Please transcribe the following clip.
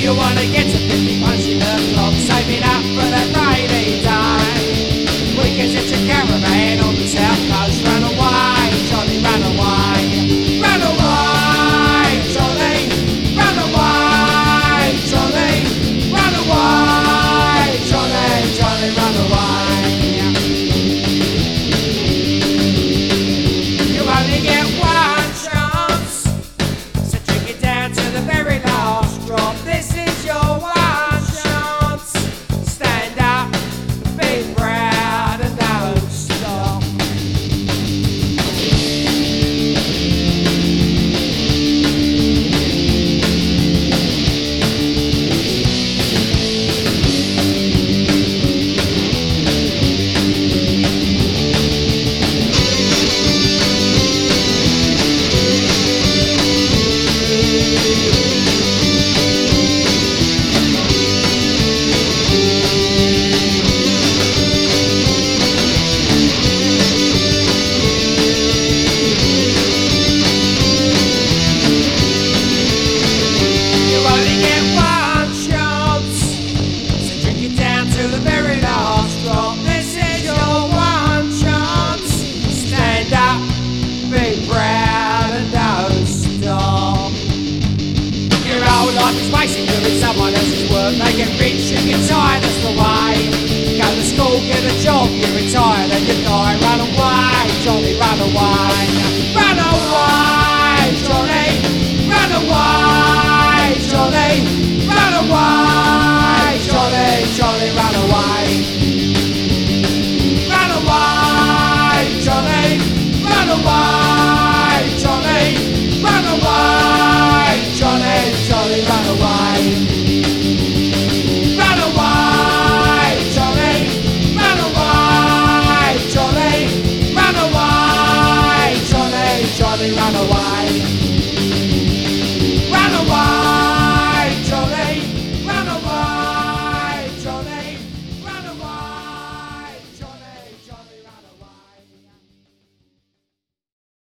You wanna get to 50 punching the clock, saving up for that rainy day. Weekends at your caravan on the south coast. Run away, Johnny, run away. Run away, Johnny. Run away, Johnny. Run away, Johnny, Johnny, run away. You only get one chance, so drink it down to the very last drop. This is your one chance. Stand up, be proud, and don't stop. Life is wasting doing someone else's work. They get rich and get tired, that's the way. Go to school, get a job, you retire, then you die. Run away, Johnny, run away. Run away, Johnny. Run away, Johnny. Run away, Johnny, Johnny, run away. Run away, Johnny. Run away, Johnny. Run away, Johnny, Johnny, run away. Run away, Johnny. Run away, Johnny. Run away, Johnny, Johnny, run away.